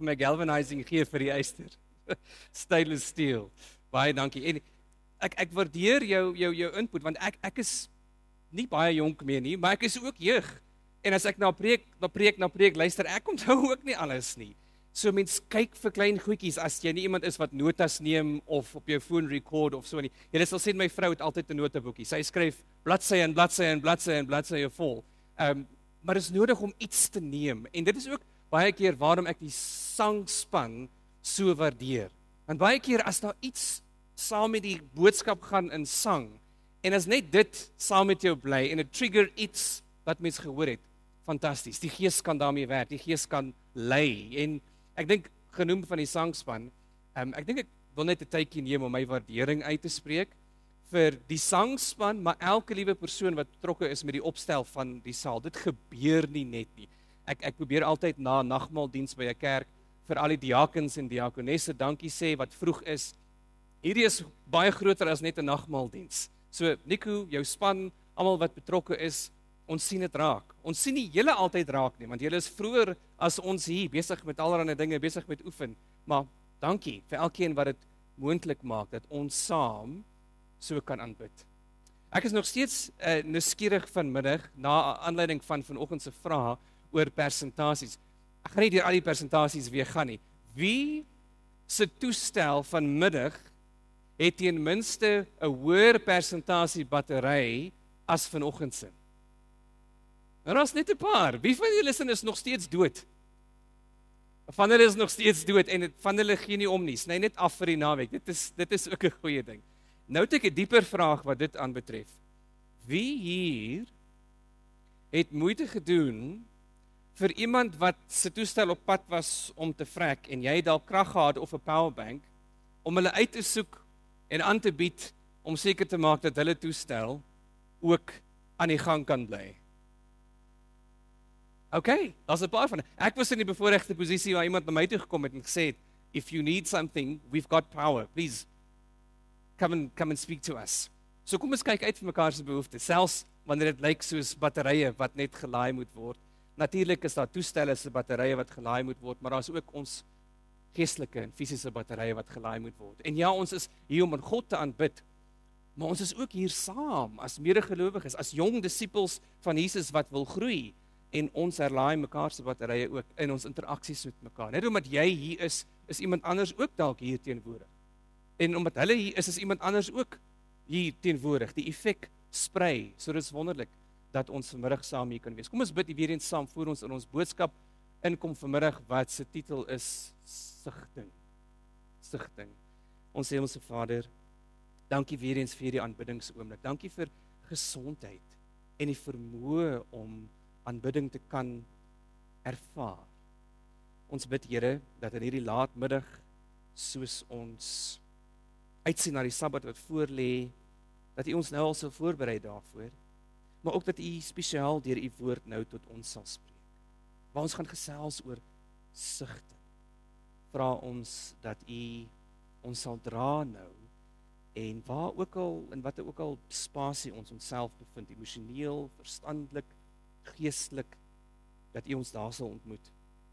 vir my galvanizing gee vir die yster. Stainless steel. Baie dankie. En ek waardeer jou input, want ek is nie baie jonk meer nie, maar ek is ook jeug. En as ek na preek luister, ek onthou ook nie alles nie. So mens kyk vir klein goedjies, as jy nie iemand is wat notas neem, of op jou phone record, of so nie. Jy sal sien, my vrou het altyd 'n notaboekie. Sy skryf bladsy en bladsy en bladsy en bladsye vol. Maar dit is nodig om iets te neem. En dit is ook baie keer waarom ek die sangspan so waardeer. Want baie keer as daar iets saam met die boodskap gaan in sang, en as net dit saam met jou bly, en dit trigger iets wat mens gehoor het, fantasties. Die Gees kan daarmee werk, die Gees kan lei. En ek dink, genoem van die sangspan, ek dink ek wil net 'n tydjie neem om my waardering uit te spreek vir die sangspan, maar elke liewe persoon wat betrokke is met die opstel van die saal. Dit gebeur nie net nie. Ek probeer altyd na nagmaaldiens by 'n kerk vir al die diakens en diakonesse dankie sê wat vroeg is. Hierdie is baie groter as net 'n nagmaaldiens. So Nico, jou span, almal wat betrokke is, ons sien dit raak. Ons sien nie julle altyd raak nie, want julle is vroeër as ons hier besig met allerlei dinge, besig met oefen. Maar dankie vir elkeen wat dit moontlik maak dat ons saam so kan aanbid. Ek is nog steeds nuuskierig vanmiddag na aanleiding van vanoggend se vrae oor persentasies. Ek gaan nie deur al die persentasies weer gaan nie. Wie se toestel vanmiddag het ten minste 'n hoër persentasie battery as vanoggend se? En daar's net 'n paar. Wie van julle is nog steeds dood? Van hulle is nog steeds dood en van hulle gee nie om nie. Sny net af vir die naweek. Dit is ook 'n goeie ding. Nou het ek 'n dieper vraag wat dit aanbetref. Wie hier het moeite gedoen vir iemand wat se toestel op pad was om te vrek en jy het dalk krag gehad of 'n powerbank om hulle uit te soek en aan te bied om seker te maak dat hulle toestel ook aan die gang kan bly? Okay, daar's 'n paar van hulle. Ek was in die bevoordeelde posisie waar iemand na my toe gekom het en gesê het, if you need something, we've got power. Please come and speak to us. So kom ons kyk uit vir mekaar se behoeftes, selfs wanneer dit lyk soos batterye wat net gelaai moet word. Natuurlik is daar toestelle se batterye wat gelaai moet word, maar daar's ook ons geestelike en fisiese batterye wat gelaai moet word. En ja, ons is hier om aan God te aanbid, maar ons is ook hier saam as medegelowiges, as jong disippels van Jesus wat wil groei. En ons herlaai mekaar se batterye ook in ons interaksies met mekaar. Net omdat jy hier is iemand anders ook dalk hier teenwoordig. En omdat hulle hier is iemand anders ook hier teenwoordig. Die effek sprei. So dit is wonderlik dat ons vanmiddag saam hier kan wees. Kom ons bid weer eens saam voor ons in ons boodskap inkom vanmiddag wat se titel is sigting. Sigting. Ons Hemelse Vader, dankie weer eens vir die aanbiddingsoomblik. Dankie vir gesondheid en die vermoë om aanbidding te kan ervaar. Ons bid, Here, dat in hierdie laatmiddag, soos ons uitsien na die Sabbat wat voorlê, dat U ons nou al sal voorberei daarvoor, maar ook dat U spesiaal deur U woord nou tot ons sal spreek. Waar ons gaan gesels oor sigting. Vra ons dat U ons sal dra nou, en waar ook al, en wat ook al spasie ons onsself bevind, emosioneel, verstandelik, geestelik, dat U ons daar sal ontmoet.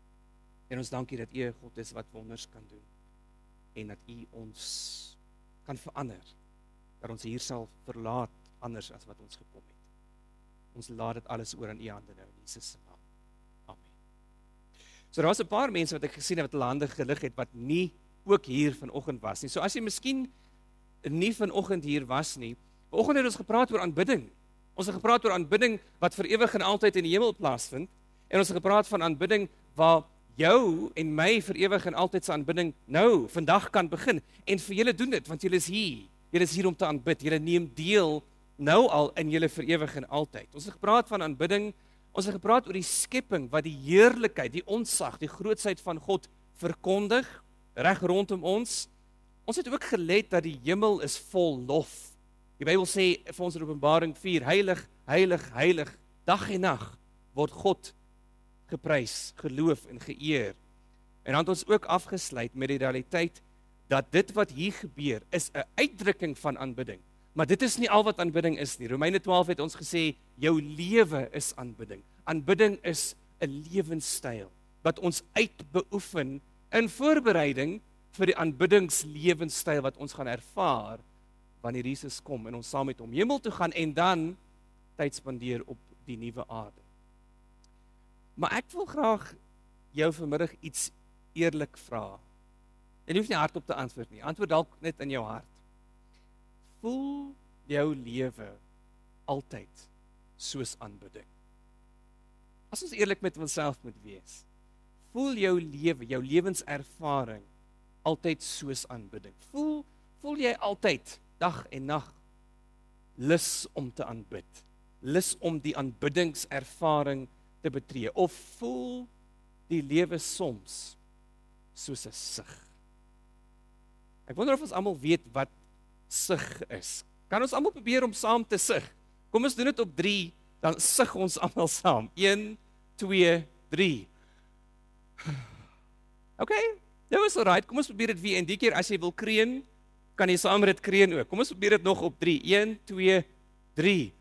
En ons dankie dat U 'n God is wat wonders kan doen, en dat U ons kan verander, dat ons hier sal verlaat anders as wat ons gekom het. Ons laat dit alles oor aan U hande nou, in Jesus se naam. Amen. So daar was 'n paar mense wat ek gesien het wat hulle hande gelig het, wat nie ook hier vanoggend was nie. So as jy miskien nie vanoggend hier was nie, vanoggend het ons gepraat oor aanbidding. Ons het gepraat oor aanbidding wat vir ewig en altyd in die hemel plaasvind, en ons het gepraat van aanbidding waar jou en my vir ewig en altyd se aanbidding nou, vandag kan begin. En vir julle doen dit, want julle is hier. Julle is hier om te aanbid. Julle neem deel nou al in julle vir ewig en altyd. Ons het gepraat van aanbidding. Ons het gepraat oor die skepping wat die heerlikheid, die ontzag, die grootsheid van God verkondig reg rondom ons. Ons het ook gelet dat die hemel is vol lof. Die Bybel sê vir ons in Openbaring 4, heilig, heilig, heilig, dag en nag word God geprys, geloof en geëer. En dan het ons ook afgesluit met die realiteit dat dit wat hier gebeur is 'n uitdrukking van aanbidding. Maar dit is nie al wat aanbidding is nie. Romeine 12 het ons gesê, jou lewe is aanbidding. Aanbidding is 'n lewenstyl wat ons uitbeoefen in voorbereiding vir die aanbiddingslewensstyl wat ons gaan ervaar wanneer Jesus kom en ons saam met hom hemel toe gaan en dan tyd spandeer op die nuwe aarde. Maar ek wil graag jou vanmiddag iets eerlik vra. En jy hoef nie hardop te antwoord nie. Antwoord dalk net in jou hart. Voel jou lewe altyd soos aanbidding? As ons eerlik met onsself moet wees, voel jou lewe, jou lewenservaring altyd soos aanbidding? Voel jy altyd dag en nag lus om te aanbid? Lus om die aanbiddingservaring te betree? Of voel die lewe soms soos 'n sug? Ek wonder of ons almal weet wat sug is. Kan ons almal probeer om saam te sug? Kom ons doen dit op 3, dan sug ons almal saam. 1, 2, 3. Okay, nou is alright. Kom ons probeer dit weer en die keer as jy wil kreun, kan jy saam met dit kreun ook. Kom ons probeer dit nog op 3. 1, 2, 3.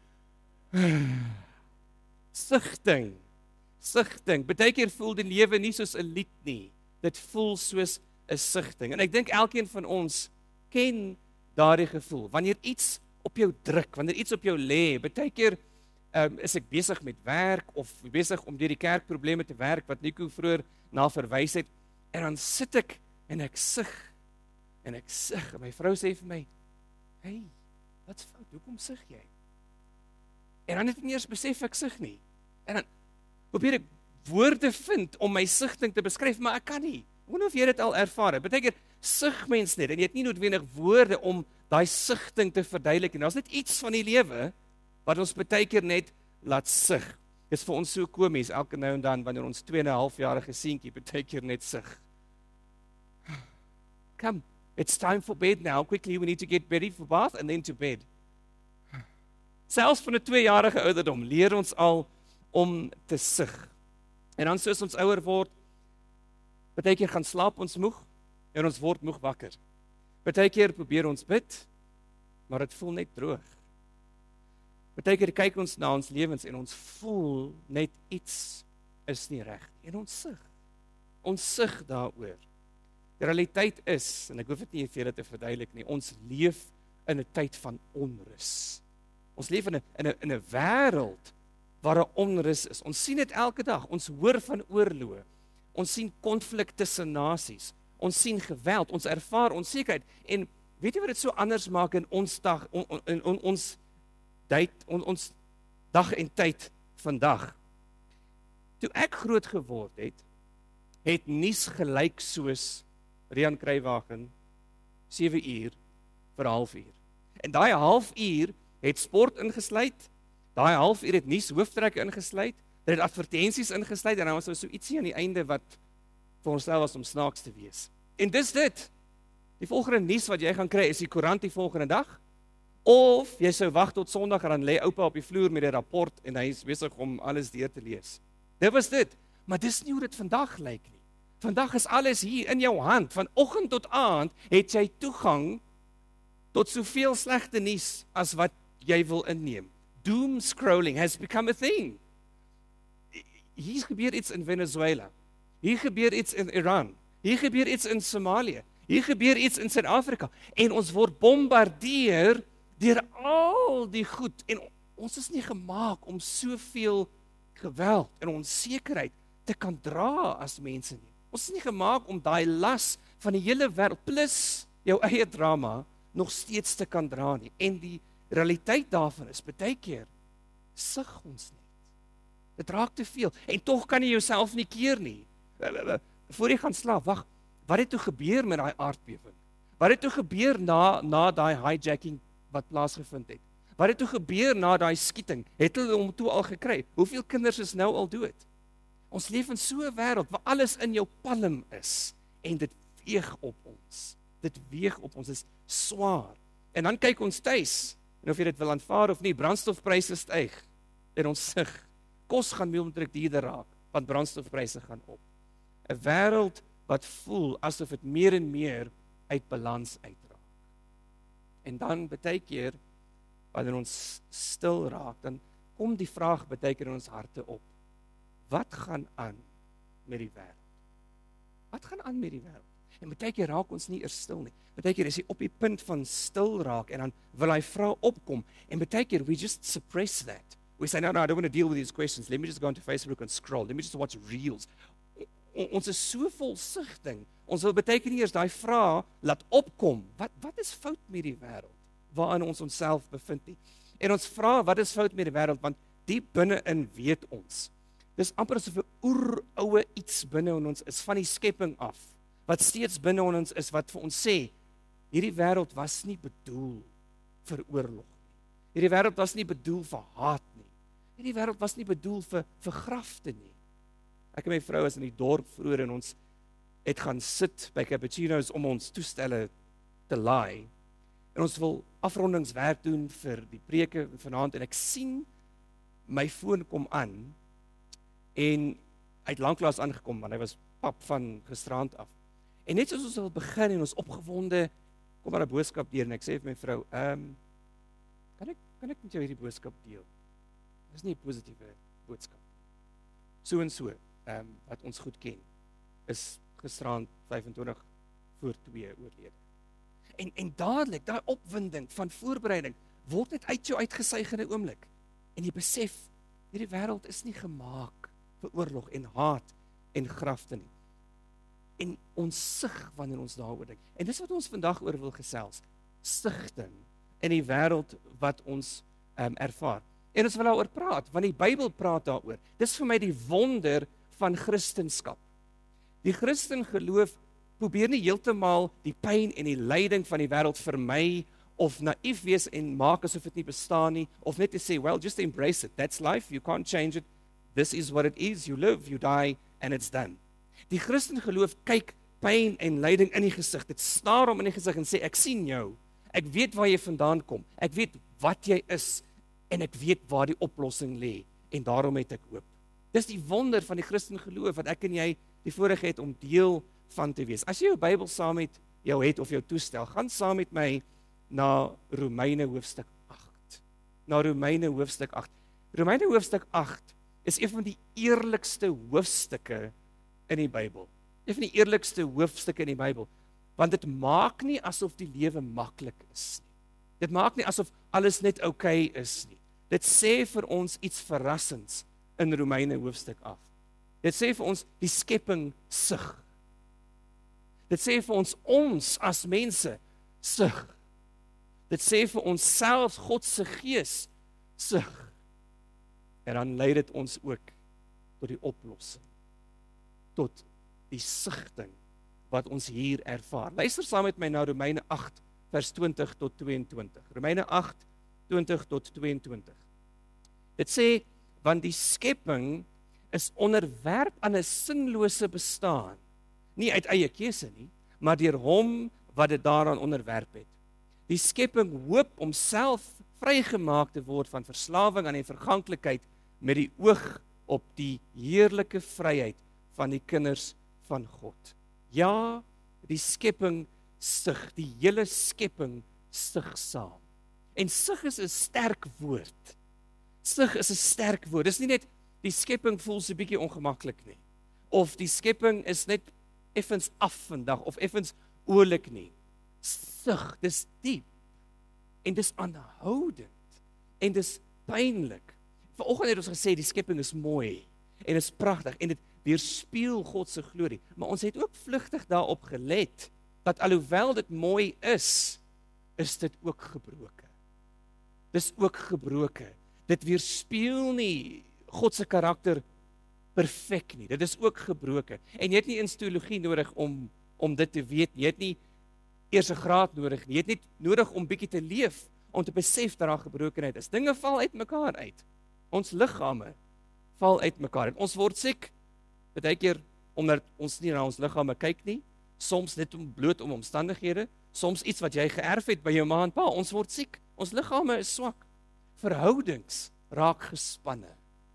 Sigting. Partykeer voel die lewe nie soos 'n lied nie. Dit voel soos 'n sigting. En ek dink elkeen van ons ken daardie gevoel. Wanneer iets op jou druk, wanneer iets op jou lê, partykeer is ek besig met werk of besig om deur die kerkprobleme te werk wat Nico vroeër na verwys het, en dan sit ek en ek sug. En my vrou sê vir my, "Hey, wat's fout? Hoekom sug jy?" En dan het ek nie eers besef ek sug nie. En dan probeer ek woorde vind om my sigting te beskryf, maar ek kan nie. Ek wonder of jy dit al ervaar het. Partykeer sug mens net en jy het nie noodwendig woorde om daai sigting te verduidelik nie. Daar's net iets van die lewe wat ons partykeer net laat sug. Dit is vir ons so komies elke nou en dan wanneer ons 2,5-jarige seentjie partykeer net sug. Come, it's time for bed now. Quickly, we need to get ready for bath and then to bed. Selfs van 'n 2-jarige ouderdom leer ons al om te sug. En dan soos ons ouer word, partykeer gaan slaap ons moeg en ons word moeg wakker. Partykeer probeer ons bid, maar dit voel net droog. Partykeer kyk ons na ons lewens en ons voel net iets is nie reg en ons sug. Ons sug daaroor. Die realiteit is, en ek hoef dit nie vir julle te verduidelik nie, ons leef in 'n tyd van onrus. Ons leef in 'n wêreld waar 'n onrus is. Ons sien dit elke dag. Ons hoor van oorloë. Ons sien konflik tussen nasies. Ons sien geweld. Ons ervaar onsekerheid. En weet jy wat dit so anders maak in ons dag, ons dag en tyd vandag? Toe ek groot geword het nuus gelyk soos Rian Kruiwagen 7 uur vir 'n halfuur. En daai halfuur het sport ingesluit. Daai halfuur het nuus hooftrekke ingesluit. Dit het advertensies ingesluit en dan was daar so ietsie aan die einde wat vir ons was om snaaks te wees. En dis dit. Die volgende nuus wat jy gaan kry is die koerant die volgende dag. Of jy sou wag tot Sondag en dan lê oupa op die vloer met 'n rapport en hy is besig om alles deur te lees. Dit was dit. Maar dis nie hoe dit vandag lyk nie. Vandag is alles hier in jou hand. Van oggend tot aand het jy toegang tot soveel slegte nuus as wat jy wil inneem. Doom scrolling has become a thing. Hier gebeur iets in Venezuela. Hier gebeur iets in Iran. Hier gebeur iets in Somalië. Hier gebeur iets in Suid-Afrika. En ons word bombardeer deur al die goed. En ons is nie gemaak om soveel geweld en onsekerheid te kan dra as mense nie. Ons is nie gemaak om daai las van die hele wêreld plus jou eie drama nog steeds te kan dra nie. En die realiteit daarvan is baie keer sug ons net. Dit raak te veel en tog kan jy jouself nie keer nie. Voor jy gaan slaap, wag, wat het toe gebeur met daai aardbewing? Wat het toe gebeur na daai hijacking wat plaasgevind het? Wat het toe gebeur na daai skieting? Het hulle hom toe al gekry? Hoeveel kinders is nou al dood? Ons leef in so 'n wêreld waar alles in jou palm is en dit weeg op ons. Dit weeg op ons, is swaar. En dan kyk ons tuis, en of jy dit wil aanvaar of nie, brandstofpryse styg en ons sug. Kos gaan moontlik duurder raak, want brandstofpryse gaan op. 'n Wêreld wat voel asof dit meer en meer uit balans uitraak. En dan baie keer, wanneer ons stil raak, dan kom die vraag baie keer in ons harte op. Wat gaan aan met die wêreld? Wat gaan aan met die wêreld? En baie keer raak ons nie eers stil nie. Baie keer is jy op die punt van stil raak en dan wil hy vra opkom. En baie keer we just suppress that. We say, no, I don't want to deal with these questions. Let me just go onto Facebook and scroll. Let me just watch reels. Ons is so vol sigting. Ons wil baie keer nie eers daai vraag laat opkom. Wat is fout met die wêreld waarin ons onsself bevind nie? En ons vra wat is fout met die wêreld, want diep binne-in weet ons. Dis amper asof 'n oeroue iets binne in ons is van die skepping af, wat steeds binne in ons is, wat vir ons sê, hierdie wêreld was nie bedoel vir oorlog nie. Hierdie wêreld was nie bedoel vir haat nie. Hierdie wêreld was nie bedoel vir grafte nie. Ek en my vrou is in die dorp vroeër en ons het gaan sit by cappuccinos om ons toestelle te laai. En ons wil afrondingswerk doen vir die preke vanaand en ek sien my foon kom aan en hy het lanklaas aangekom want hy was pap van gisterand af. En net soos ons wil begin en ons opgewonde kom maar 'n boodskap deur en ek sê vir my vrou, kan ek met jou hierdie boodskap deel? Dis nie 'n positiewe boodskap. So en so, wat ons goed ken, is gisterand 25 voor 2 oorlede. En dadelik, daai opwinding van voorbereiding, word dit uit jou uitgesuig in 'n oomblik. En jy besef, hierdie wêreld is nie gemaak vir oorlog en haat en grafte nie. En ons sug wanneer ons daaroor dink. En dis wat ons vandag oor wil gesels. Sigting in die wêreld wat ons ervaar. En ons wil daaroor praat, want die Bybel praat daaroor. Dis vir my die wonder van Christendom. Die Christen geloof probeer nie heeltemal die pyn en die lyding van die wêreld vermy of naïef wees en maak asof dit nie bestaan nie, of net te sê, well, just embrace it. That's life, you can't change it. This is what it is, you live, you die, and it's done. Die Christen geloof kyk pyn en lyding in die gesig. Dit staar hom in die gesig en sê, ek sien jou. Ek weet waar jy vandaan kom. Ek weet wat jy is en ek weet waar die oplossing lê en daarom het ek hoop. Dis die wonder van die Christen geloof wat ek en jy die voorreg het om deel van te wees. As jy jou Bybel saam met jou het of jou toestel, gaan saam met my na Romeine hoofstuk 8. Na Romeine hoofstuk 8. Romeine hoofstuk 8 is een van die eerlikste hoofstukke in die Bybel. Een van die eerlikste hoofstukke in die Bybel, want dit maak nie asof die lewe maklik is nie. Dit maak nie asof alles net oukei is nie. Dit sê vir ons iets verrassends in Romeine hoofstuk 8. Dit sê vir ons die skepping sug. Dit sê vir ons as mense sug. Dit sê vir ons selfs God se gees sug. En dan lei dit ons ook tot die oplossing. Tot die sigting wat ons hier ervaar. Luister saam met my na Romeine 8 vers 20 tot 22. Romeine 8 20 tot 22. Dit sê, want die skepping is onderwerp aan 'n sinlose bestaan. Nie uit eie keuse nie, maar deur hom wat dit daaraan onderwerp het. Die skepping hoop om self vrygemaak te word van verslawing aan die verganklikheid met die oog op die heerlike vryheid van die kinders van God. Ja, die skepping sug, die hele skepping sug saam. En sug is 'n sterk woord. Sug is 'n sterk woord. Dis nie net die skepping voel so 'n bietjie ongemaklik nie. Of die skepping is net effens af vandag of effens oulik nie. Sug, dis diep. En dis aanhoudend. En dis pynlik. Vanoggend het ons gesê die skepping is mooi en is pragtig en dit weerspieël God se glorie. Maar ons het ook vlugtig daarop gelet dat alhoewel dit mooi is dit ook gebroke. Dis ook gebroke. Dit weerspieël nie God se karakter perfek nie. Dit is ook gebroke. En jy het nie eens teologie nodig om dit te weet. Jy het nie eers 'n graad nodig nie. Jy het net nodig om bietjie te leef om te besef dat daar gebrokenheid is. Dinge val uit mekaar uit. Ons liggame val uit mekaar uit. Ons word siek. Baie keer omdat ons nie na ons liggame kyk nie. Soms net bloot om omstandighede. Soms iets wat jy geërf het by jou ma en pa. Ons word siek. Ons liggame is swak. Verhoudings raak gespanne.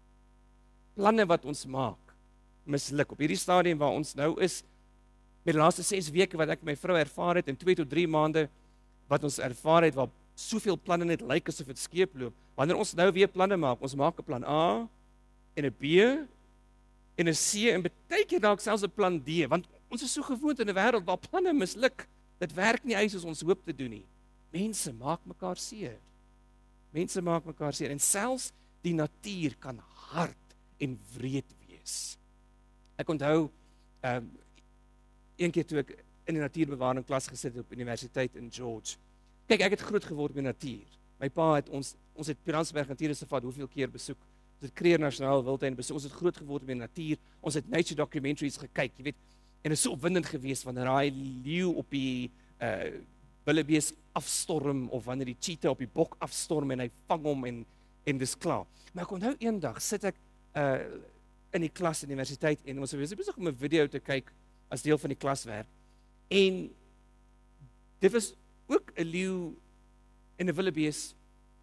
Planne wat ons maak misluk. Op hierdie stadium waar ons nou is, met die laaste 6 weke wat ek met my vrou ervaar het, en 2 tot 3 maande wat ons ervaar het, waar soveel planne net lyk asof dit skeeploop. Wanneer ons nou weer planne maak, ons maak 'n plan A, en 'n B, en 'n C, en baie keer dalk selfs 'n plan D, want Ons is so gewoond in 'n wêreld waar planne misluk. Dit werk nie soos ons hoop te doen nie. Mense maak mekaar seer. Mense maak mekaar seer en selfs die natuur kan hard en wreed wees. Ek onthou een keer toe ek in die natuurbewaring klas gesit het op universiteit in George. Kyk, ek het groot geword met natuur. My pa het ons het Piransberg Natuurreservaat hoeveel keer besoek. Ons het Kruger Nasionale Wildtuin besoek. Ons het groot geword met natuur. Ons het nature documentaries gekyk, jy weet. En dit is so opwindend geweest wanneer daai leeu op die wildebees afstorm of wanneer die cheetah op die bok afstorm en hy vang hom en dis klaar. Maar ek onthou eendag sit ek in die klas in die universiteit en ons was besig om 'n video te kyk as deel van die klaswerk. En dit was ook 'n leeu en 'n wildebees.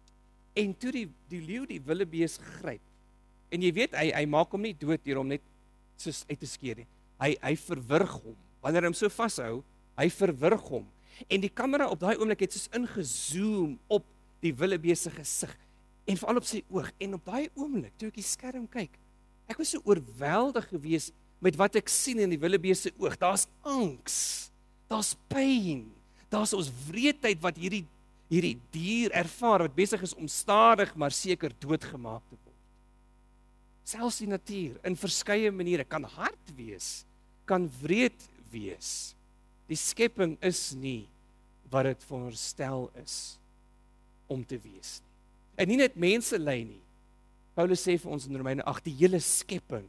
En toe die leeu die wildebees gryp. En jy weet hy maak hom nie dood deur hom net soos uit te skeer nie. Hy verwrig hom. Wanneer hy hom so vashou, hy verwrig hom. En die kamera op daai oomblik het soos ingezoom op die wildebees se gesig en veral op sy oog. En op daai oomblik toe ek die skerm kyk, ek was so oorweldig geweest met wat ek sien in die wildebees se oog. Daar's angs. Daar's pyn. Daar's ons wreedheid wat hierdie dier ervaar wat besig is om stadig maar seker doodgemaak te word. Selfs die natuur in verskeie maniere kan hard wees, kan wreed wees. Die skepping is nie wat dit veronderstel is om te wees nie. En nie net mense ly nie. Paulus sê vir ons in Romeine 8, die hele skepping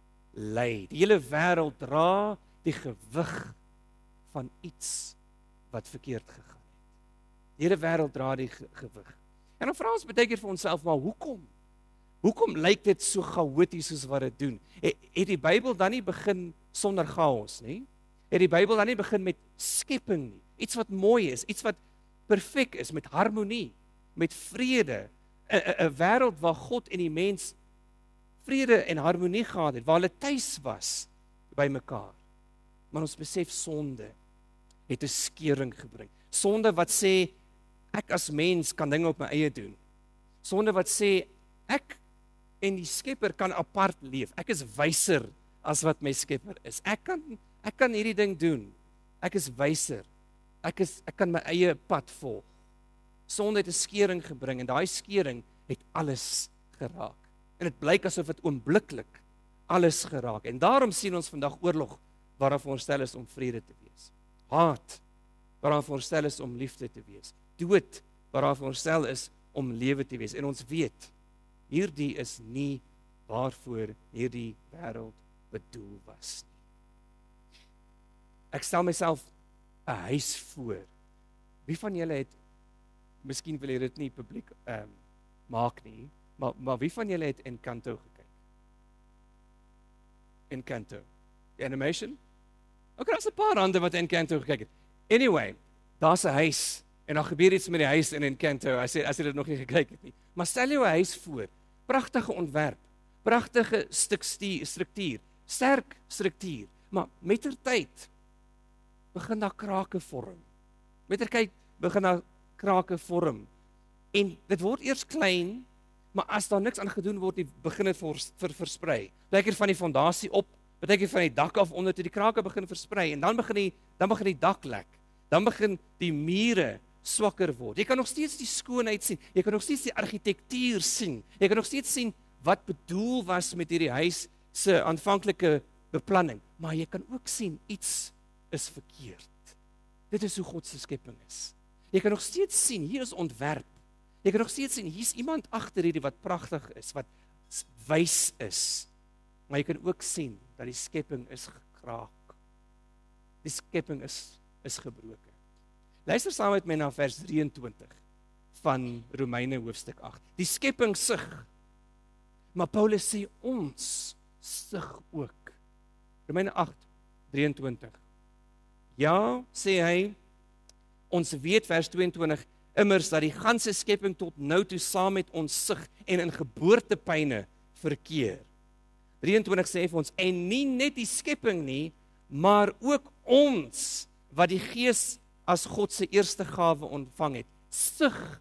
ly. Die hele wêreld dra die gewig van iets wat verkeerd gegaan het. Die hele wêreld dra die gewig. En dan vra ons baie keer vir onsself, maar hoekom? Hoekom lyk dit so chaoties soos wat dit doen? Het die Bybel dan nie begin sonder chaos nie? Het die Bybel dan nie begin met skepping nie? Iets wat mooi is, iets wat perfek is, met harmonie, met vrede. 'n wêreld waar God en die mens vrede en harmonie gehad het, waar hulle tuis was by mekaar. Maar ons besef sonde het 'n skeuring gebring. Sonde wat sê ek as mens kan dinge op my eie doen. Sonde wat sê ek en die Skepper kan apart leef. Ek is wyser as wat my Skepper is. Ek kan hierdie ding doen. Ek is wyser. Ek kan my eie pad volg. Sonde het 'n skeuring gebring en daai skeuring het alles geraak. En dit blyk asof dit oombliklik alles geraak. En daarom sien ons vandag oorlog waaraan veronderstel is om vrede te wees. Haat waaraan veronderstel is om liefde te wees. Dood waaraan veronderstel is om lewe te wees. En ons weet, hierdie is nie waarvoor hierdie wêreld bedoel was nie. Ek stel myself 'n huis voor. Wie van julle het, miskien wil jy dit nie publiek maak nie, maar wie van julle het Encanto gekyk? Encanto. Die animation? Ok, daar's 'n paar hande wat Encanto gekyk het. Anyway, daar's 'n huis en daar gebeur iets met die huis in Encanto as jy dit nog nie gekyk het nie. Maar stel jou 'n huis voor. Pragtige ontwerp, pragtige struktuur, sterk struktuur, maar mettertyd begin daar krake vorm. Mettertyd begin daar krake vorm. En dit word eers klein, maar as daar niks aan gedoen word, begin dit versprei. Partykeer van die fondasie op, partykeer van die dak af onder toe die krake begin versprei en dan begin die dak lek. Dan begin die mure swakker word. Jy kan nog steeds die skoonheid sien. Jy kan nog steeds die argitektuur sien. Jy kan nog steeds sien wat bedoel was met hierdie huis se aanvanklike beplanning, maar jy kan ook sien iets is verkeerd. Dit is hoe God se skepping is. Jy kan nog steeds sien hier is ontwerp. Jy kan nog steeds sien hier's iemand agter hierdie wat pragtig is, wat wys is. Maar jy kan ook sien dat die skepping is gekraak. Die skepping is gebroken. Luister saam met my na vers 23 van Romeine hoofstuk 8. Die skepping sug. Maar Paulus sê ons sug ook. Romeine 8:23. Ja, sê hy, ons weet vers 22 immers dat die ganse skepping tot nou toe saam met ons sug en in geboortepyne verkeer. 23 sê vir ons en nie net die skepping nie, maar ook ons wat die Gees as God se eerste gawe ontvang het, sug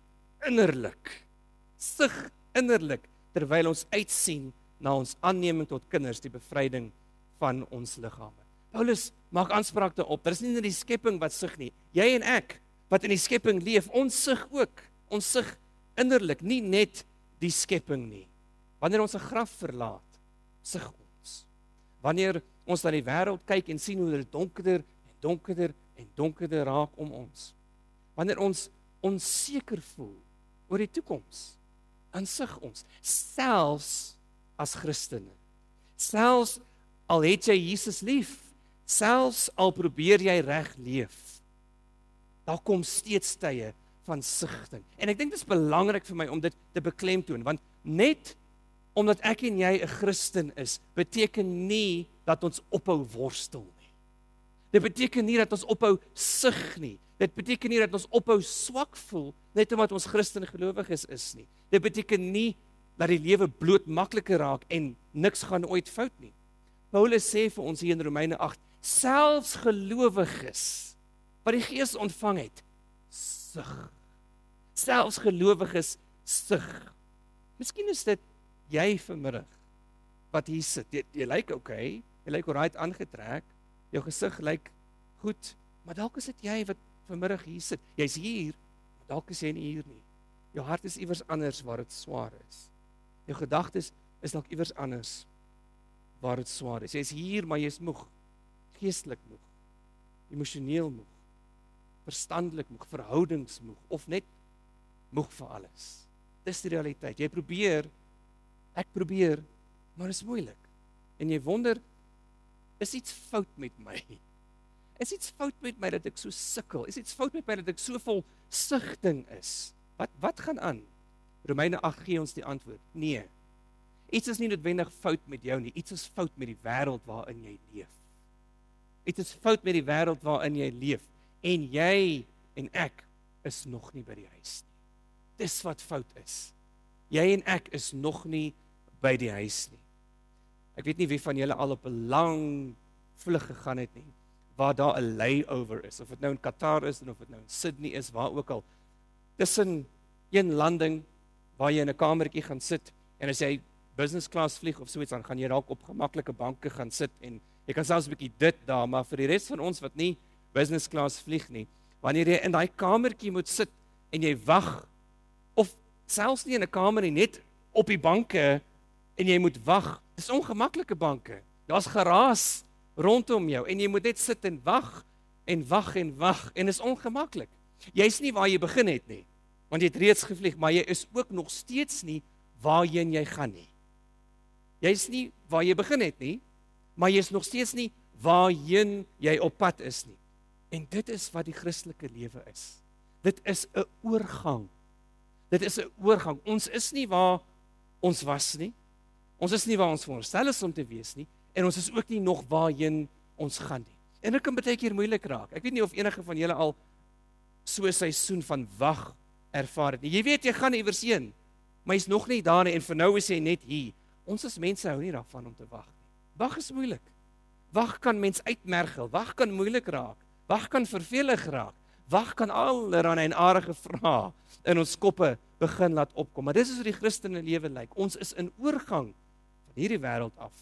innerlik, terwyl ons uitsien na ons aanneming tot kinders, die bevryding van ons liggame. Paulus maak aanspraak daarop. Dit is nie net die skepping wat sug nie. Jy en ek wat in die skepping leef, ons sug ook. Ons sug innerlik, nie net die skepping nie. Wanneer ons 'n graf verlaat, sug ons. Wanneer ons na die wêreld kyk en sien hoe dit donkerder en donkerder en donkerder raak om ons. Wanneer ons onseker voel oor die toekoms, dan sug ons, selfs as Christene. Selfs al het jy Jesus lief, selfs al probeer jy reg leef, daar kom steeds tye van sigting. En ek dink dit is belangrik vir my om dit te beklemtoon, want net omdat ek en jy 'n Christen is, beteken nie dat ons ophou worstel nie. Dit beteken nie dat ons ophou sug nie. Dit beteken nie dat ons ophou swak voel net omdat ons Christen gelowiges is nie. Dit beteken nie dat die lewe bloot makliker raak en niks gaan ooit fout nie. Paulus sê vir ons hier in Romeine 8, selfs gelowiges wat die Gees ontvang het, sug. Selfs gelowiges sug. Miskien is dit jy vanmiddag wat hier sit. Jy lyk okay, jy lyk alright aangetrek, jou gesig lyk goed, maar dalk is dit jy wat vanmiddag hier sit. Jy's hier, maar dalk is jy nie hier nie. Jou hart is iewers anders waar dit swaar is. Jou gedagtes is dalk iewers anders waar dit swaar is. Jy's hier, maar jy's moeg, geestelik moeg, emosioneel moeg, verstandelik moeg, verhoudingsmoeg, of net moeg vir alles. Dis die realiteit. Jy probeer, ek probeer, maar dit is moeilik. En jy wonder, is iets fout met my? Is iets fout met my dat ek so sukkel? Is iets fout met my dat ek so vol sigting is? Wat gaan aan? Romeine 8 gee ons die antwoord. Nee. Iets is nie noodwendig fout met jou nie. Iets is fout met die wêreld waarin jy leef. Iets is fout met die wêreld waarin jy leef. En jy en ek is nog nie by die huis nie. Dis wat fout is. Jy en ek is nog nie by die huis nie. Ek weet nie wie van julle al op 'n lang vlug gegaan het nie, waar daar 'n layover is, of dit nou in Qatar is, en of dit nou in Sydney is, waar ook al, tussen een landing, waar jy in 'n kamertjie gaan sit, en as jy business class vlieg of so iets, dan gaan jy dalk op gemaklike banke gaan sit, en jy kan selfs 'n bietjie dit daar, maar vir die res van ons wat nie business class vlieg nie, wanneer jy in daai kamertjie moet sit, en jy wag, of selfs nie in 'n kamer nie, net op die banke, en jy moet wag, dis ongemaklike banke, daar's geraas rondom jou, en jy moet net sit en wag, en wag en wag, en is ongemaklik. Jy's nie waar jy begin het nie, want jy het reeds gevlieg, maar jy is ook nog steeds nie waarheen jy gaan nie. Jy's nie waar jy begin het nie, maar jy is nog steeds nie waarheen jy op pad is nie. En dit is wat die Christelike lewe is. Dit is 'n oorgang. Dit is 'n oorgang. Ons is nie waar ons was nie. Ons is nie waar ons veronderstel is om te wees nie, en ons is ook nie nog waarheen ons gaan nie. En dit kan baie keer moeilik raak. Ek weet nie of enige van julle al so 'n seisoen van wag ervaar het nie. Jy weet jy gaan iewers heen, maar jy's nog nie daar nie, en vir nou is jy net hier. Ons as mense hou nie daarvan om te wag nie. Wag is moeilik. Wag kan mens uitmergel, wag kan moeilik raak, wag kan vervelig raak, wag kan allerlei en aardige vrae in ons koppe begin laat opkom. Maar dis is hoe die Christelike lewe lyk. Ons is in oorgang van hierdie wêreld af,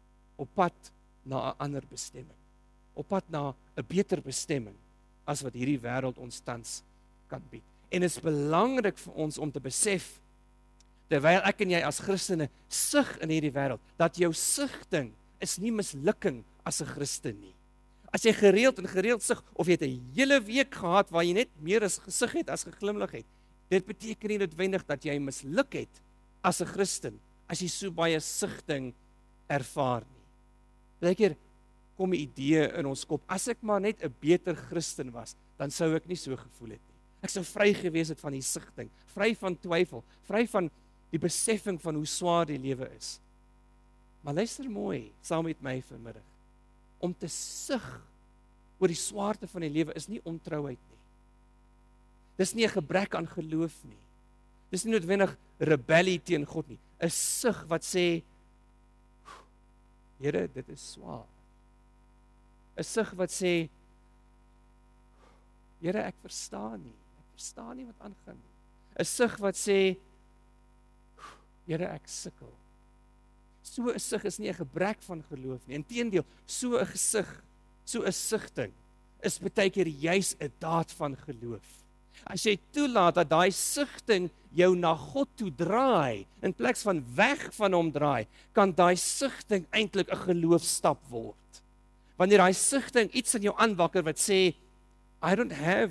op pad na 'n ander bestemming, op pad na 'n beter bestemming as wat hierdie wêreld ons tans kan bied. En dit is belangrik vir ons om te besef, terwyl ek en jy as Christene sug in hierdie wêreld, dat jou sigting is nie mislukking as 'n Christen nie. As jy gereeld sug, of jy het 'n hele week gehad waar jy net meer as gesug het as geglimlag het, dit beteken nie noodwendig dat jy misluk het as 'n Christen, as jy so baie sigting ervaar nie. Baie keer kom 'n idee in ons kop, as ek maar net 'n beter Christen was, dan sou ek nie so gevoel het nie. Ek sou vry gewees het van die sigting, vry van twyfel, vry van die beseffing van hoe swaar die lewe is. Maar luister mooi saam met my vanmiddag. Om te sug oor die swaarte van die lewe is nie ontrouheid nie. Dis nie 'n gebrek aan geloof nie. Dis nie noodwendig rebellie teen God nie. 'n Sug wat sê, Here, dit is swaar. 'n Sug wat sê, Here, ek verstaan nie. Ek verstaan nie wat aangaan nie. 'n Sug wat sê, Here, ek sukkel. So 'n sug is nie 'n gebrek van geloof nie. Inteendeel, so 'n gesig So 'n sigting is baie keer juis 'n daad van geloof. As jy toelaat dat daai sigting jou na God toe draai, in plaas van weg van hom draai, kan daai sigting eintlik 'n geloofstap word. Wanneer daai sigting iets in jou aanwakker wat sê, I don't have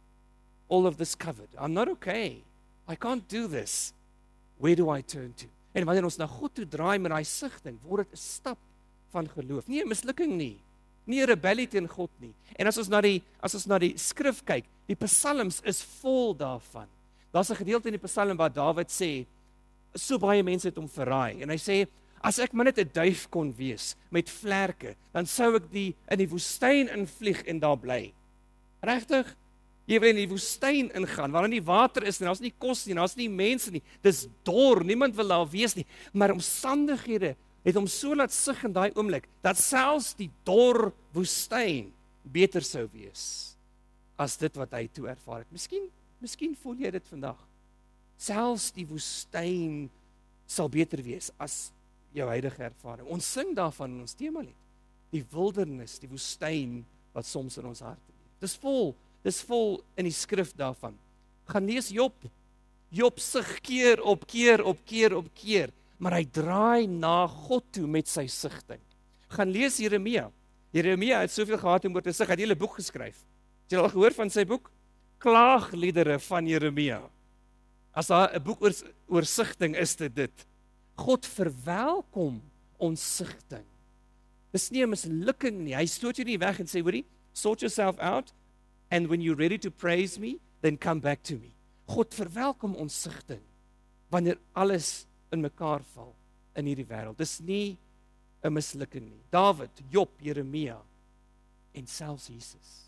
all of this covered. I'm not okay. I can't do this. Where do I turn to? En wanneer ons na God toe draai met daai sigting, word dit 'n stap van geloof. Nie 'n mislukking nie. Nie 'n rebellie teen God nie. En as ons na die skrif kyk, die psalms is vol daarvan. Daar's 'n gedeelte in die psalm waar Dawid sê, so baie mense het hom verraai en hy sê, as ek maar net 'n duif kon wees met vlerke, dan sou ek in die woestyn invlieg en daar bly. Regtig? Jy wil in die woestyn ingaan waar nie water is nie, daar's nie kos nie, daar's nie mense nie. Dis dor, niemand wil daar wees nie, maar omstandighede het hom so laat sug in daai oomblik dat selfs die dor woestyn beter sou wees as dit wat hy toe ervaar het. Miskien voel jy dit vandag. Selfs die woestyn sal beter wees as jou huidige ervaring. Ons sing daarvan in ons temalied. Die wildernis, die woestyn wat soms in ons harte leef. Dis vol in die skrif daarvan. Gaan lees Job. Job sug keer op keer, maar hy draai na God toe met sy sigting. Gaan lees Jeremia. Jeremia het soveel gehad om oor te sug, hy het 'n hele boek geskryf. Het jy al gehoor van sy boek? Klaagliedere van Jeremia. As daar 'n boek oor sigting is dit. God verwelkom ons sigting. Dis nie 'n mislukking nie. Hy stoot jou nie weg en sê, hoorie, sort yourself out, and when you're ready to praise me, then come back to me. God verwelkom ons sigting, wanneer alles in mekaar val in hierdie wêreld. Dis nie 'n mislukking nie. Dawid, Job, Jeremia en selfs Jesus.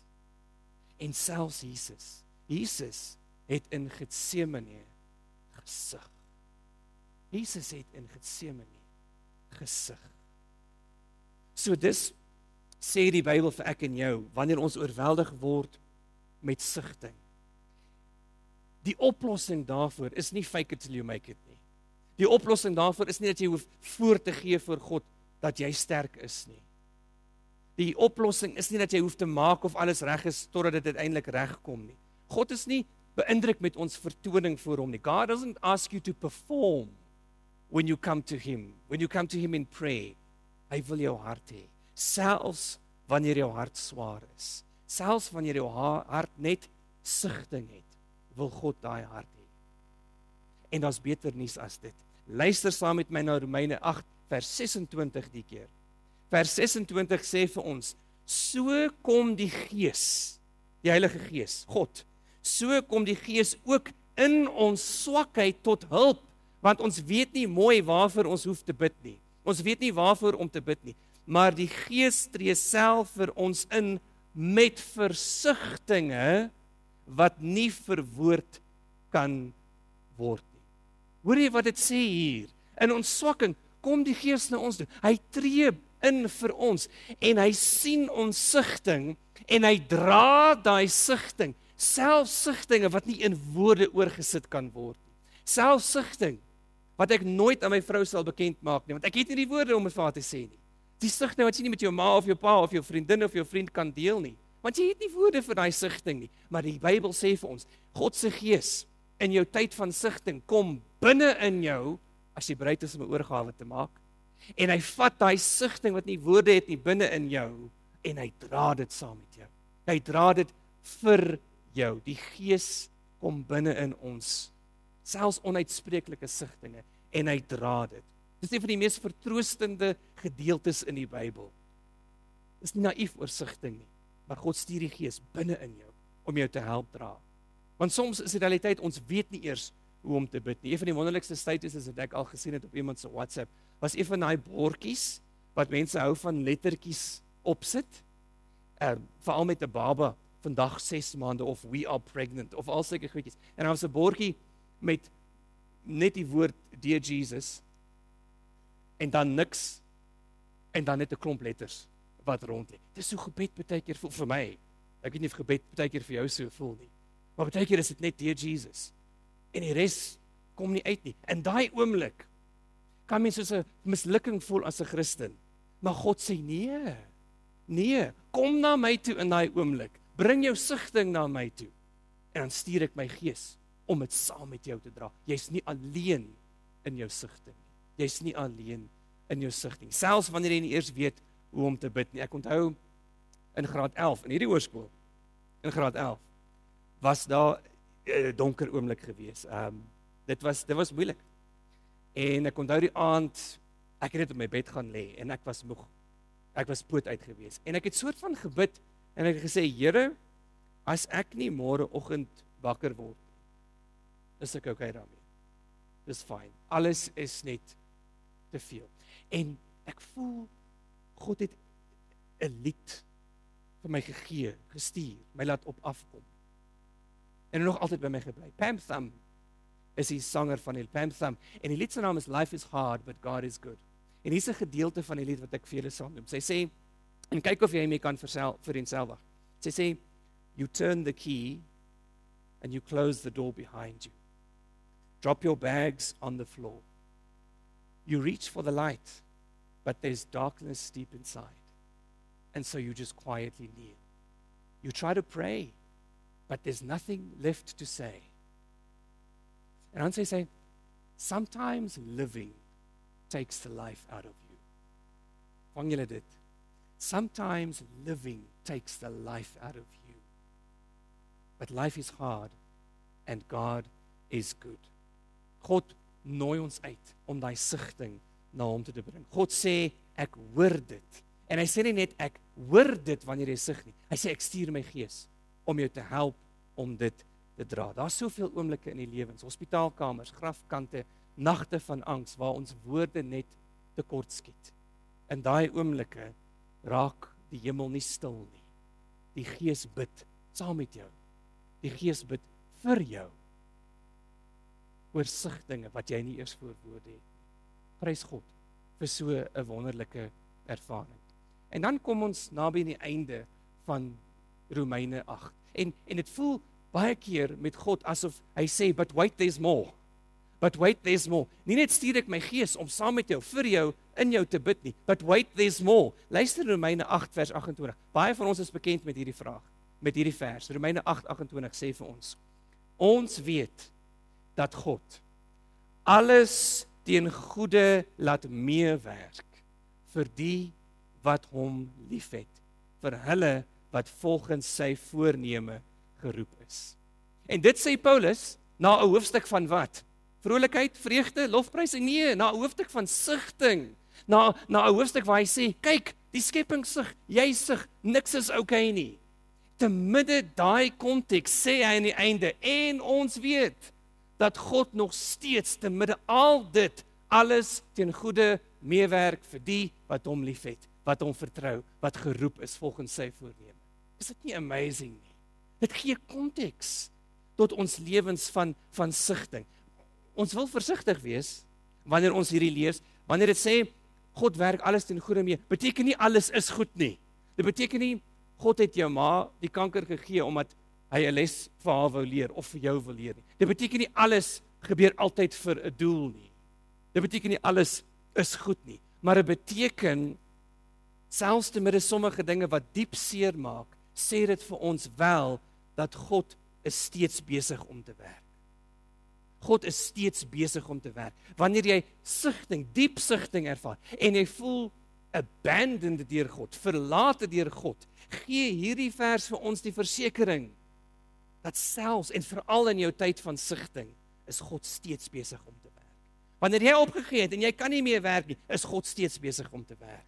Jesus het in Getsemane gesug. Jesus het in Getsemane gesug. So dis sê die Bybel vir ek en jou, wanneer ons oorweldig word met sigting. Die oplossing daarvoor is nie fake it till you make it nie. Die oplossing daarvoor is nie dat jy hoef voor te gee voor God dat jy sterk is nie. Die oplossing is nie dat jy hoef te maak of alles reg is totdat dit uiteindelik reg kom nie. God is nie beïndruk met ons vertoning voor hom nie. God doesn't ask you to perform when you come to him. When you come to him in prayer. Hy wil jou hart hê. Selfs wanneer jou hart swaar is. Selfs wanneer jou hart net sigting het, wil God daai hart hê. En daar's beter nuus as dit. Luister saam met my na Romeine 8 vers 26 die keer. Vers 26 sê vir ons, so kom die Gees, die Heilige Gees, God, so kom die Gees ook in ons swakheid tot hulp, want ons weet nie mooi waarvoor ons hoef te bid nie. Ons weet nie waarvoor om te bid nie, maar die Gees tree self vir ons in met versigtinge wat nie verwoord kan word nie. Hoor jy wat dit sê hier? In ons swakking kom die Gees na ons toe. Hy tree in vir ons en hy sien ons sigting en hy dra daai sigting, selfs sigtinge wat nie in woorde oorgesit kan word nie. Selfs sigting wat ek nooit aan my vrou sal bekend maak nie, want ek het nie die woorde om dit vir haar te sê nie. Die sigting wat jy nie met jou ma of jou pa of jou vriendin of jou vriend kan deel nie, want jy het nie woorde vir daai sigting nie. Maar die Bybel sê vir ons, God se Gees in jou tyd van sigting kom binne in jou as jy bereid is om 'n oorgawe te maak. En hy vat daai sigting wat nie woorde het nie binne in jou en hy dra dit saam met jou. Hy dra dit vir jou. Die Gees kom binne in ons, selfs onuitspreeklike sigtinge, en hy dra dit. Dis een van die mees vertroostende gedeeltes in die Bybel. Dis nie naïef oor sigting nie, maar God stuur die Gees binne in jou om jou te help dra. Want soms is die realiteit, ons weet nie eers hoe om te bid nie. Een van die wonderlikste status is wat ek al gesien het op iemand se WhatsApp, was een van daai bordjies wat mense hou van lettertjies opsit, veral met 'n baba, vandag 6 maande of we are pregnant of al sulke goedjies. En dan was 'n bordjie met net die woord Dear Jesus en dan niks en dan net 'n klomp letters wat rond lê. Dis so gebed baie keer voel vir my. Ek weet nie of gebed baie keer vir jou so voel nie. Maar baie keer is dit net Dear Jesus. En die res kom nie uit nie. In daai oomblik kan mens soos 'n mislukking voel as 'n Christen. Maar God sê nee. Nee, kom na my toe in daai oomblik. Bring jou sigting na my toe. En dan stuur ek my Gees om dit saam met jou te dra. Jy's nie alleen in jou sigting nie. Jy's nie alleen in jou sigting. Selfs wanneer jy nie eers weet hoe om te bid nie. Ek onthou in graad 11, in hierdie hoërskool, in graad 11, was daar 'n donker oomblik gewees. Dit was moeilik. En ek onthou die aand, ek het net op my bed gaan lê en ek was moeg. Ek was poot uit gewees. En ek het soort van gebid en ek het gesê, Here, as ek nie môreoggend wakker word, is ek okay daarmee. Dis fyn. Alles is net te veel. En ek voel God het 'n lied vir my gegee, gestuur, my laat op afkom. En nog altyd by my gebly. Pam Thumb is die sanger van die Pam Thumb. En die lied se naam is Life is Hard, but God is Good. En hier's 'n gedeelte van die lied wat ek vir julle sal noem. Sy sê, en kyk of jy hom kan vereenselwig. Sy sê, you turn the key and you close the door behind you. Drop your bags on the floor. You reach for the light, but there's darkness deep inside. And so you just quietly kneel. You try to pray, but there's nothing left to say. En dan sê sy, sometimes living takes the life out of you. Vang julle dit? Sometimes living takes the life out of you. But life is hard and God is good. God nooi ons uit om daai sigting na hom te bring. God sê, ek hoor dit. En hy sê nie net, ek hoor dit wanneer jy sig nie. Hy sê, ek stuur my Gees om jou te help om dit te dra. Daar's soveel oomblikke in die lewens, hospitaalkamers, grafkante, nagte van angs, waar ons woorde net tekort skiet. In daai oomblikke raak die hemel nie stil nie. Die Gees bid saam met jou. Die Gees bid vir jou. Oor sigtinge wat jy nie eers voor woorde het. Prys God vir so 'n wonderlike ervaring. En dan kom ons naby die einde van Romeine 8. En dit voel baie keer met God asof hy sê, but wait, there's more. But wait, there's more. Nie net stuur ek my Gees om saam met jou, vir jou, in jou te bid nie. But wait, there's more. Luister Romeine 8 vers 28. Baie van ons is bekend met hierdie vraag, met hierdie vers. Romeine 8:28 sê vir ons, ons weet dat God alles ten goeie laat meewerk vir die wat hom liefhet, vir hulle wat volgens sy voorneme geroep is. En dit sê Paulus na 'n hoofstuk van wat? Vrolikheid, vreugde, lofprysing? Nee, na 'n hoofstuk van sigting. Na 'n hoofstuk waar hy sê, kyk, die skepping sug, jy sug, niks is okay nie. Te midde daai konteks sê hy aan die einde, en ons weet dat God nog steeds te midde al dit alles ten goeie meewerk vir die wat hom liefhet, wat hom vertrou, wat geroep is volgens sy voorneme. Is dit nie amazing nie? Dit gee konteks tot ons lewens van sigting. Ons wil versigtig wees wanneer ons hierdie lees, wanneer dit sê God werk alles ten goeie mee, beteken nie alles is goed nie. Dit beteken nie God het jou ma die kanker gegee omdat hy 'n les vir haar wou leer of vir jou wil leer nie. Dit beteken nie alles gebeur altyd vir 'n doel nie. Dit beteken nie alles is goed nie, maar dit beteken selfs te midde sommige dinge wat diep seer maak, sê dit vir ons wel dat God is steeds besig om te werk. God is steeds besig om te werk. Wanneer jy sigting, diep sigting ervaar en jy voel abandoned deur God, verlate deur God, gee hierdie vers vir ons die versekering dat selfs en veral in jou tyd van sigting is God steeds besig om te werk. Wanneer jy opgegee het en jy kan nie meer werk nie, is God steeds besig om te werk.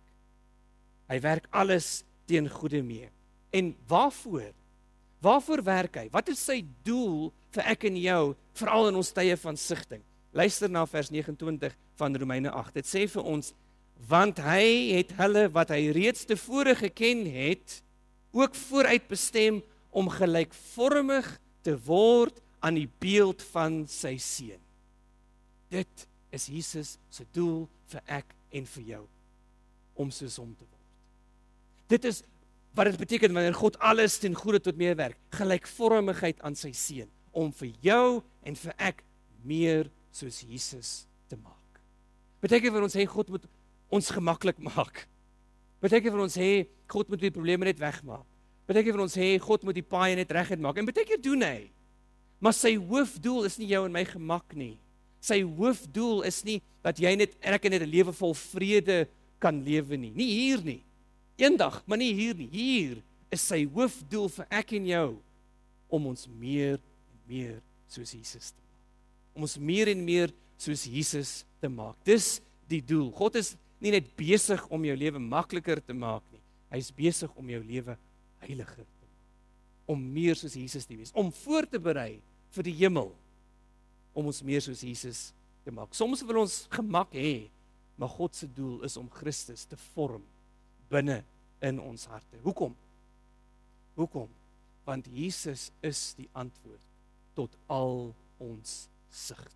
Hy werk alles ten goeie mee. En waarvoor? Waarvoor werk hy? Wat is sy doel vir ek en jou, veral in ons tye van sigting? Luister na vers 29 van Romeine 8. Dit sê vir ons, want hy het hulle wat hy reeds tevore geken het, ook vooruit bestem om gelykvormig te word aan die beeld van sy seun. Dit is Jesus se doel vir ek en vir jou, om soos hom te word. Dit is wat dit beteken wanneer God alles ten goeie tot meewerk, gelykvormigheid aan sy seun, om vir jou en vir ek meer soos Jesus te maak. Beteken vir ons sê God moet ons gemaklik maak. Baie keer van ons sê God moet die probleme net wegmaak. Baie keer van ons sê God moet die paaie net reguit maak. En baie keer doen hy. Maar sy hoofdoel is nie jou en my gemak nie. Sy hoofdoel is nie dat jy net ek net 'n lewe vol vrede kan lewe nie. Nie hier nie. Eendag, maar nie hier nie. Hier is sy hoofdoel vir ek en jou om ons meer en meer soos Jesus te maak. Om ons meer en meer soos Jesus te maak. Dis die doel. God is nie net besig om jou lewe makliker te maak nie. Hy is besig om jou lewe heiliger te maak. Om meer soos Jesus te wees. Om voor te berei vir die hemel. Om ons meer soos Jesus te maak. Soms wil ons gemak hê, maar God se doel is om Christus te vorm binne in ons harte. Hoekom? Hoekom? Want Jesus is die antwoord tot al ons sigte.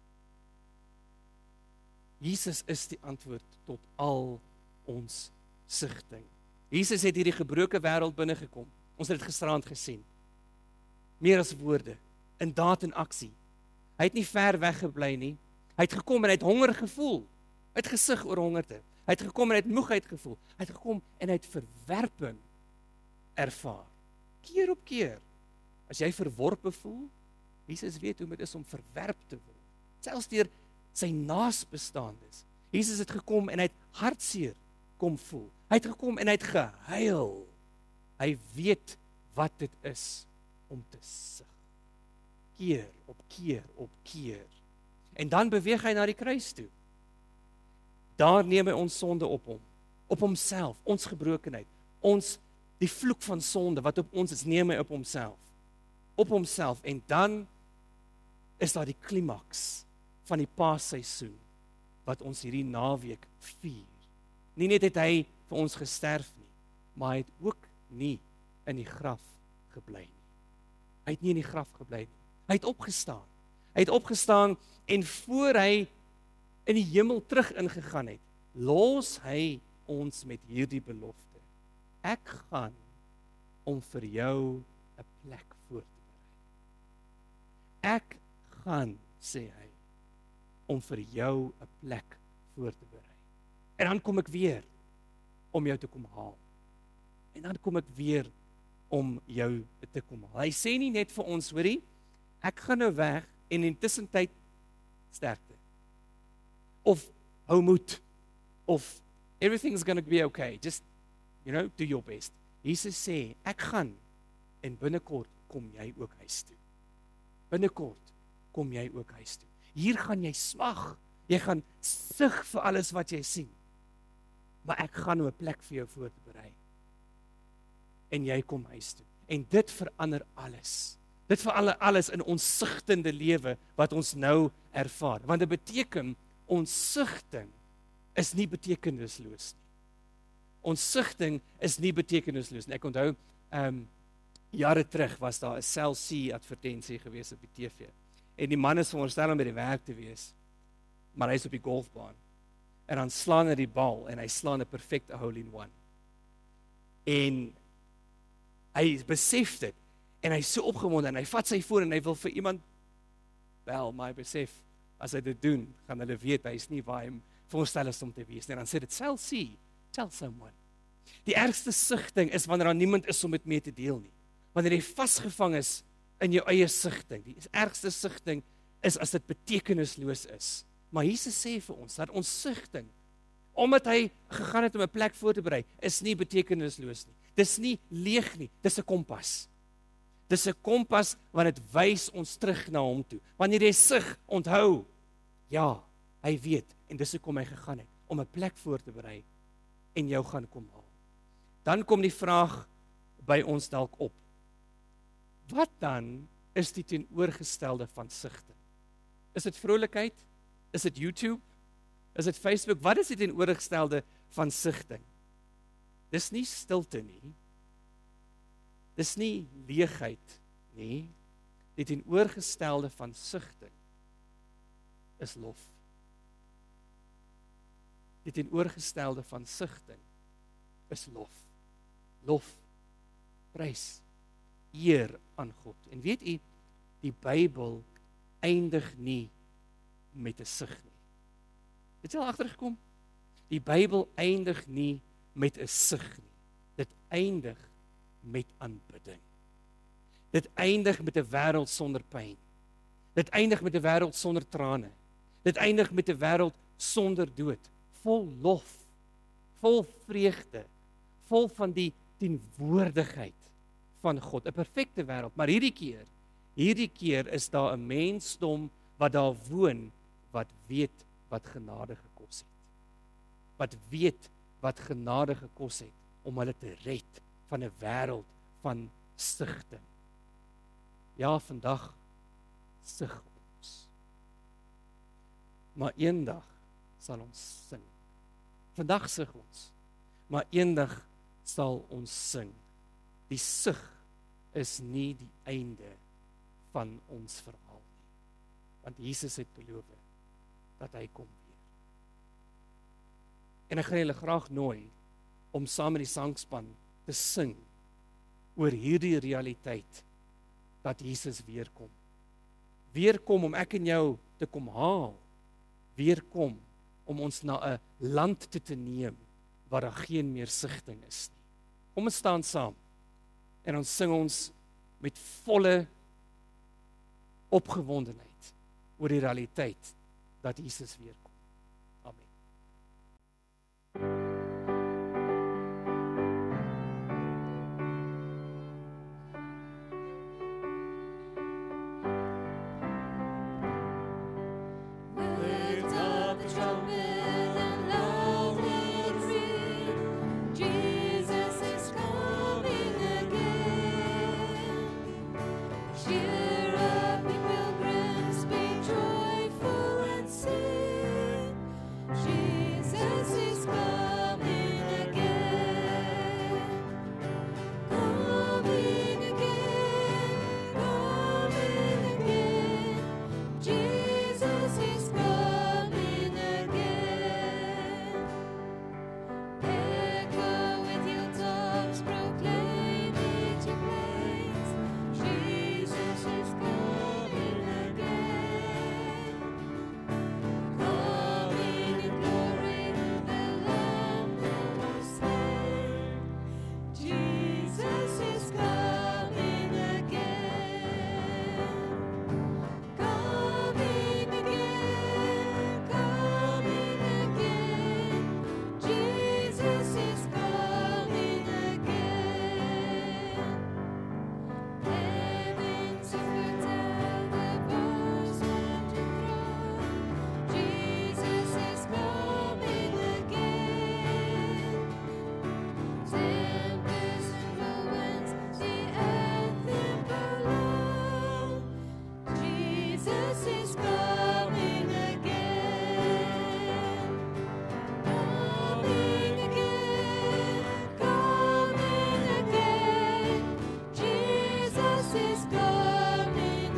Jesus is die antwoord tot al ons sigting. Jesus het hierdie gebroke wêreld binnegekom. Ons het dit gisterand gesien. Meer as woorde, in daad en aksie. Hy het nie ver weg gebly nie. Hy het gekom en hy het honger gevoel. Hy het gesug oor hongerte. Hy het gekom en hy het moegheid gevoel. Hy het gekom en hy het verwerping ervaar. Keer op keer. As jy verworpe voel, Jesus weet hoe dit is om verwerp te word. Selfs deur sy naasbestaandes. Jesus het gekom en hy het hartseer kom voel. Hy het gekom en hy het gehuil. Hy weet wat dit is om te sug. Keer op keer op keer. En dan beweeg hy na die kruis toe. Daar neem hy ons sonde op hom, op homself, ons gebrokenheid, ons die vloek van sonde wat op ons is, neem hy op homself. En dan is daar die klimaks van die Paasseisoen wat ons hierdie naweek vier. Nie net het hy vir ons gesterf nie, maar hy het ook nie in die graf gebly nie. Hy het nie in die graf gebly nie. Hy het opgestaan. Hy het opgestaan en voor hy in die hemel terug ingegaan het, los hy ons met hierdie belofte. Ek gaan om vir jou 'n plek voor te berei. Ek gaan, sê hy, om vir jou 'n plek voor te berei. En dan kom ek weer om jou te kom haal. En dan kom ek weer om jou te kom haal. Hy sê nie net vir ons, hoorie, ek gaan nou weg en in tussentyd sterkte. Of hou moed. Of everything's going to be okay. Just, do your best. Jesus sê, ek gaan en binnekort kom jy ook huis toe. Binnekort kom jy ook huis toe. Hier gaan jy smag. Jy gaan sug vir alles wat jy sien. Maar ek gaan nou 'n plek vir jou voor te berei. En jy kom huis toe. En dit verander alles. Dit verander alles in ons sigtende lewe wat ons nou ervaar. Want dit beteken ons sigting is nie betekenisloos nie. Ons sigting is nie betekenisloos nie. Ek onthou, jare terug was daar 'n Cell C advertensie gewees op die TV. En die man is veronderstel om by die werk te wees, maar hy is op die golfbaan. En dan slaan hy die bal en hy slaan 'n perfekte hole-in-one. En hy besef dit en hy is so opgewonde en hy vat sy foon en hy wil vir iemand bel, maar hy besef as hy dit doen, gaan hulle weet hy is nie waar hy voorstel is om te wees. En dan sê dit, Cell C, tell someone. Die ergste sigting is wanneer daar niemand is om dit mee te deel nie. Wanneer jy vasgevang is in jou eie sigting. Die ergste sigting is as dit betekenisloos is. Maar Jesus sê vir ons dat ons sigting, omdat hy gegaan het om 'n plek voor te berei, is nie betekenisloos nie. Dis nie leeg nie, dis 'n kompas. Dis 'n kompas wat dit wys ons terug na hom toe. Wanneer jy sug, onthou, ja, hy weet en dis hoekom hy gegaan het om 'n plek voor te berei en jou gaan kom haal. Dan kom die vraag by ons dalk op. Wat dan is die teenoorgestelde van sigting? Is dit vrolikheid? Is dit YouTube? Is dit Facebook? Wat is die teenoorgestelde van sigting? Dis nie stilte nie. Dis nie leegheid nie. Die teenoorgestelde van sigting is lof. Die teenoorgestelde van sigting is lof. Lof, prys, eer aan God. En weet u, die Bybel eindig nie met 'n sug nie. Het jy al agtergekom? Die Bybel eindig nie met 'n sug nie. Dit eindig met aanbidding. Dit eindig met 'n wêreld sonder pyn. Dit eindig met 'n wêreld sonder trane. Dit eindig met 'n wêreld sonder dood, vol lof, vol vreugde, vol van die teenwoordigheid van God, 'n perfekte wêreld. Maar hierdie keer is daar 'n mensdom wat daar woon wat weet wat genade gekos het. Wat weet wat genade gekos het om hulle te red van 'n wêreld van sigting. Ja, vandag sug ons. Maar eendag sal ons sing. Vandag sug ons, maar eendag sal ons sing. Die sug is nie die einde van ons verhaal nie. Want Jesus het beloof dat hy kom weer. En ek gaan julle graag nooi om saam met die sangspan te sing oor hierdie realiteit dat Jesus weer kom. Weer kom om ek en jou te kom haal. Weer kom om ons na 'n land toe te neem waar daar geen meer sigting is nie. Kom ons staan saam en ons sing ons met volle opgewondenheid oor die realiteit dat Jesus weer kom. Amen. Lift up the trumpet and loudly ring. Jesus is coming again. Cheer up, ye pilgrims, be joyful and sing. Jesus is coming again. Coming again, coming again. Jesus is coming again. Echo with hilltops, proclaim it ye plains. Jesus is coming again. Coming in glory, the Lamb that was slain. Jesus is coming again. Coming again, coming again. Jesus is coming again. Heavens foretell the boastman to throne. Jesus is coming again. Tempest and whirlwinds, the anthem below. Jesus is coming again. Coming again, coming again. Jesus is coming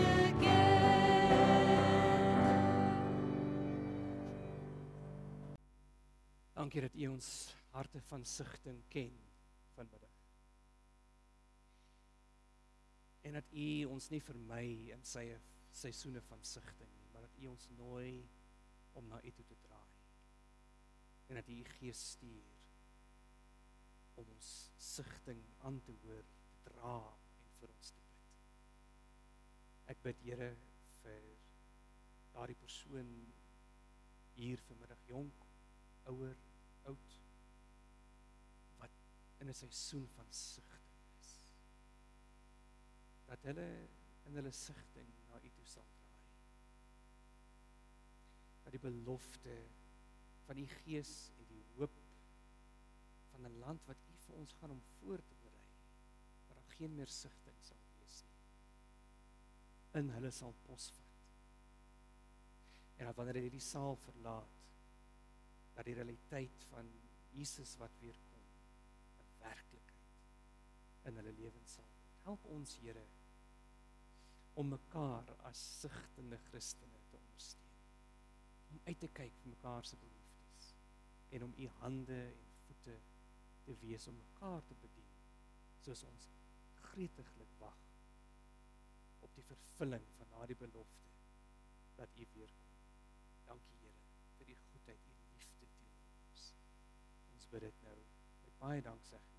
again. Dankie dat U ons harte van sigting ken vanmiddag. En dat U ons nie vermy in sy seisoene van sigting nie, maar dat U ons nooi om na U toe te draai. En dat U U Gees stuur om ons sigting aan te hoor, te dra en vir ons te bid. Ek bid Here vir daardie persoon hier vanmiddag, jonk, ouer, oud, wat in 'n seisoen van sigting is. Dat hulle in hulle sigting na U toe sal draai. Dat die belofte van die Gees en die hoop van 'n land wat U vir ons gaan om voor te berei, waar daar geen meer sigting sal wees nie, in hulle sal posvat. En dat wanneer hulle die saal verlaat, dat die realiteit van Jesus wat weer kom, 'n werklikheid in hulle lewens sal word. Help ons, Here, om mekaar as sigtende Christene te ondersteun. Om uit te kyk vir mekaar se behoeftes en om U hande en voete te wees om mekaar te bedien, soos ons gretiglik wag op die vervulling van daardie belofte dat U weer kom. Dankie, Here, vir die goedheid, U liefde teenoor ons. Ons bid dit nou met Baie dankie.